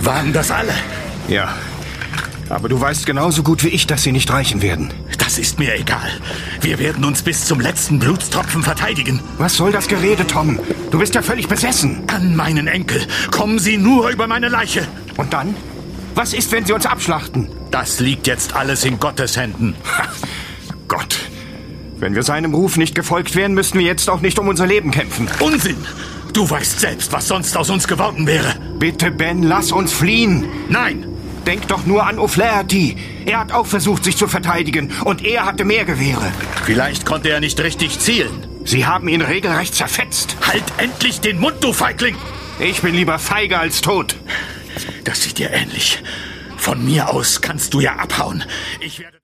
Waren das alle? Ja. Aber du weißt genauso gut wie ich, dass sie nicht reichen werden. Das ist mir egal. Wir werden uns bis zum letzten Blutstropfen verteidigen. Was soll das Gerede, Tom? Du bist ja völlig besessen. An meinen Enkel. Kommen Sie nur über meine Leiche. Und dann? Was ist, wenn sie uns abschlachten? Das liegt jetzt alles in Gottes Händen. Gott. Wenn wir seinem Ruf nicht gefolgt wären, müssten wir jetzt auch nicht um unser Leben kämpfen. Unsinn! Du weißt selbst, was sonst aus uns geworden wäre. Bitte, Ben, lass uns fliehen. Nein! Denk doch nur an O'Flaherty. Er hat auch versucht, sich zu verteidigen. Und er hatte mehr Gewehre. Vielleicht konnte er nicht richtig zielen. Sie haben ihn regelrecht zerfetzt. Halt endlich den Mund, du Feigling! Ich bin lieber feige als tot. Das sieht dir ähnlich. Von mir aus kannst du ja abhauen. Ich werde...